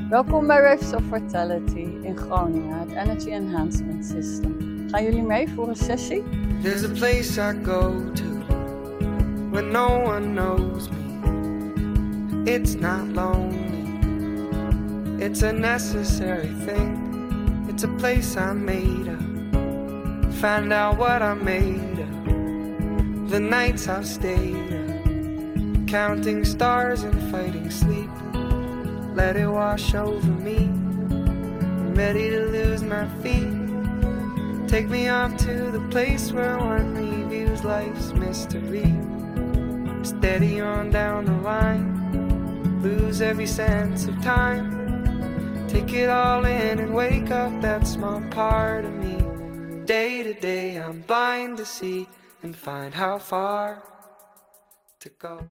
Welkom bij Waves of Vitality in Groningen, het Energy Enhancement System. Gaan jullie mee voor een sessie? There's a place I go to when no one knows me. It's not lonely, it's a necessary thing. It's a place I made up, find out what I made of. The nights I've stayed up, counting stars and fighting sleep. Let it wash over me, I'm ready to lose my feet. Take me off to the place where one reviews life's mystery. Steady on down the line, lose every sense of time. Take it all in and wake up that small part of me. Day to day I'm blind to see and find how far to go.